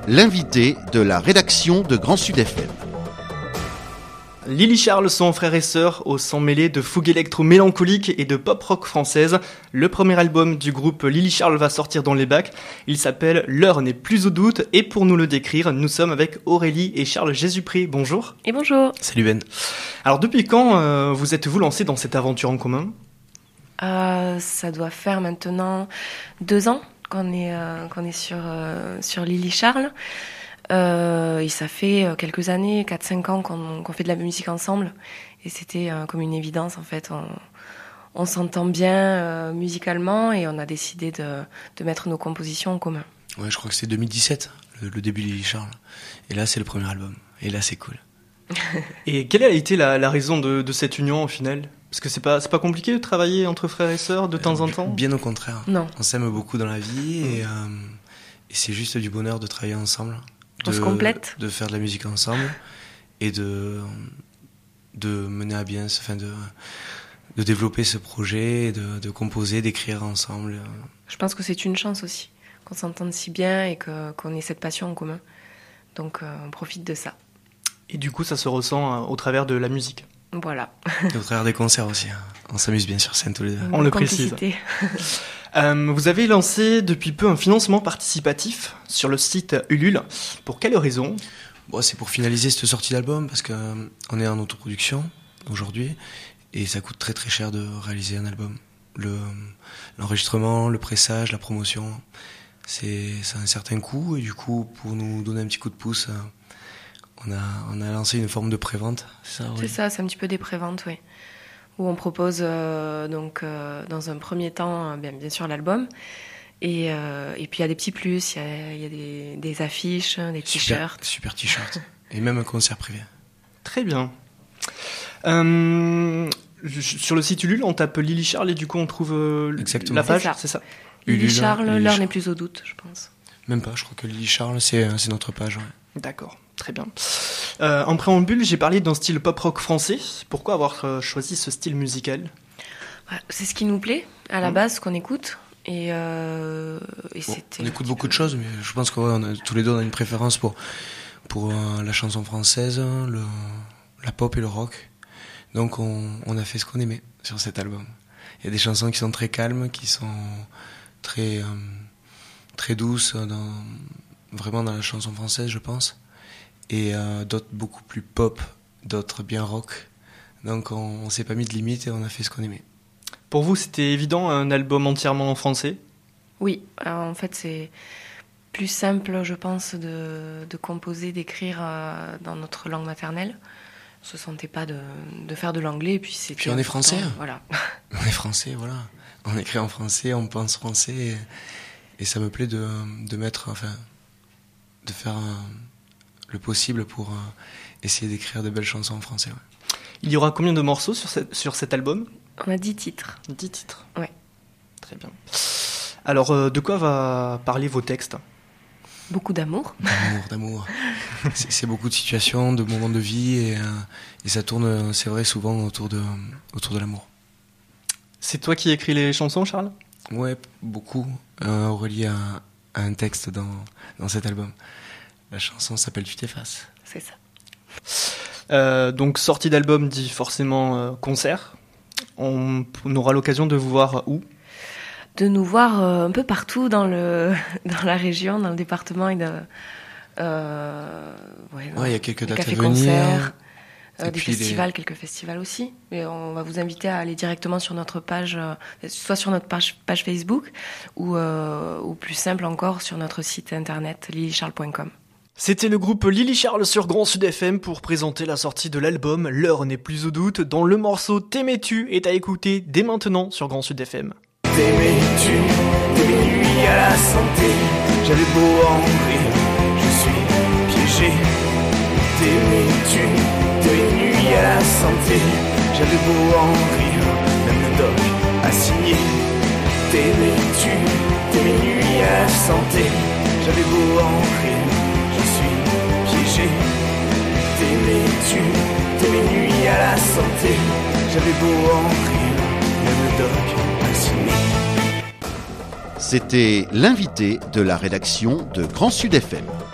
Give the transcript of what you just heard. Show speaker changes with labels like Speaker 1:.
Speaker 1: l'invité de la rédaction de Grand Sud FM.
Speaker 2: Lily Charles sont frères et sœurs au sang mêlé de fougue électro-mélancolique et de pop-rock française. Le premier album du groupe Lily Charles va sortir dans les bacs. Il s'appelle « L'heure n'est plus au doute » et pour nous le décrire, nous sommes avec Aurélie et Charles Jésus-Pris. Bonjour.
Speaker 3: Et bonjour.
Speaker 4: Salut Ben.
Speaker 2: Alors depuis quand vous êtes-vous lancés dans cette aventure en commun ?
Speaker 3: Ça doit faire maintenant 2 ans qu'on est sur Lily Charles. Et ça fait quelques années, 4-5 ans qu'on fait de la musique ensemble. Et c'était comme une évidence, en fait. On s'entend bien musicalement et on a décidé de mettre nos compositions en commun.
Speaker 4: Ouais, je crois que c'est 2017, le début de Lily Charles. Et là, c'est le premier album. Et là, c'est cool.
Speaker 2: Et quelle a été la raison de cette union, au final ? Parce que c'est pas compliqué de travailler entre frères et sœurs de temps en temps ?
Speaker 4: Bien au contraire.
Speaker 3: Non.
Speaker 4: On s'aime beaucoup dans la vie et c'est juste du bonheur de travailler ensemble.
Speaker 3: On se complète.
Speaker 4: De faire de la musique ensemble et de mener à bien, de développer ce projet, de composer, d'écrire ensemble.
Speaker 3: Je pense que c'est une chance aussi, qu'on s'entende si bien et qu'on ait cette passion en commun. Donc on profite de ça.
Speaker 2: Et du coup, ça se ressent au travers de la musique.
Speaker 3: Voilà.
Speaker 4: Et au travers des concerts aussi. On s'amuse bien sur scène tous les deux.
Speaker 2: On le précise. Vous avez lancé depuis peu un financement participatif sur le site Ulule. Pour quelle raison ?
Speaker 4: Bon, c'est pour finaliser cette sortie d'album parce qu'on est en autoproduction aujourd'hui et ça coûte très très cher de réaliser un album. L'enregistrement, le pressage, la promotion, c'est un certain coût et du coup pour nous donner un petit coup de pouce, on a lancé une forme de prévente. C'est ça, oui.
Speaker 3: C'est ça, c'est un petit peu des préventes, oui. Où on propose dans un premier temps bien sûr l'album et puis il y a des petits plus, il y a des affiches, des t-shirts.
Speaker 4: Super t-shirts et même un concert privé.
Speaker 2: Très bien. Sur le site Ulule, on tape Lily Charles et du coup on trouve la page, c'est ça.
Speaker 3: Lily Charles, l'heure n'est plus au doute, je pense.
Speaker 4: Même pas, je crois que Lily Charles c'est notre page. Ouais.
Speaker 2: D'accord. Très bien. En préambule, j'ai parlé d'un style pop-rock français. Pourquoi avoir choisi ce style musical ?
Speaker 3: C'est ce qui nous plaît, à la base, ce qu'on écoute. Et c'était
Speaker 4: on écoute beaucoup de choses, mais je pense que tous les deux, on a une préférence pour la chanson française, la pop et le rock. Donc, on a fait ce qu'on aimait sur cet album. Il y a des chansons qui sont très calmes, qui sont très, très douces, vraiment dans la chanson française, je pense. Et d'autres beaucoup plus pop, d'autres bien rock. Donc on s'est pas mis de limite et on a fait ce qu'on aimait.
Speaker 2: Pour vous, c'était évident, un album entièrement en français ?
Speaker 3: Oui, alors en fait c'est plus simple, je pense, de composer, d'écrire dans notre langue maternelle. On se sentait pas de faire de l'anglais et puis
Speaker 4: Puis on est français.
Speaker 3: Voilà.
Speaker 4: On est français, voilà. On écrit en français, on pense français et ça me plaît de faire le possible pour essayer d'écrire de belles chansons en français. Ouais.
Speaker 2: Il y aura combien de morceaux sur cet album ?
Speaker 3: On a 10 titres.
Speaker 2: 10 titres.
Speaker 3: Ouais.
Speaker 2: Très bien. Alors, de quoi va parler vos textes ?
Speaker 3: Beaucoup d'amour.
Speaker 4: D'amour. C'est beaucoup de situations, de moments de vie et ça tourne, c'est vrai, souvent autour de l'amour. C'est
Speaker 2: toi qui écris les chansons, Charles ?
Speaker 4: Ouais, beaucoup. Aurélie a un texte dans cet album. La chanson s'appelle « Tu t'effaces ».
Speaker 3: C'est ça.
Speaker 2: Donc sortie d'album dit forcément concert. On aura l'occasion de vous voir où ?
Speaker 3: De nous voir un peu partout dans la région, dans le département et il
Speaker 4: y a quelques dates à
Speaker 3: venir. Des festivals, quelques festivals aussi. Mais on va vous inviter à aller directement sur notre page, soit sur notre page Facebook ou plus simple encore sur notre site internet lilycharles.com.
Speaker 2: C'était le groupe Lily Charles sur Grand Sud FM pour présenter la sortie de l'album L'heure n'est plus au doute, dont le morceau T'aimais-tu est à écouter dès maintenant sur Grand Sud FM.
Speaker 5: T'aimais-tu, tes nuits à la santé, j'avais beau en rire, je suis piégé. T'aimais-tu, tes nuits à la santé, j'avais beau en rire, même le doc a signé. T'aimais-tu, tes nuits à la santé, j'avais beau en rire. T'aimais-tu, tes nuits à la santé, j'avais beau en rire, même le doc a signé.
Speaker 1: C'était l'invité de la rédaction de Grand Sud FM.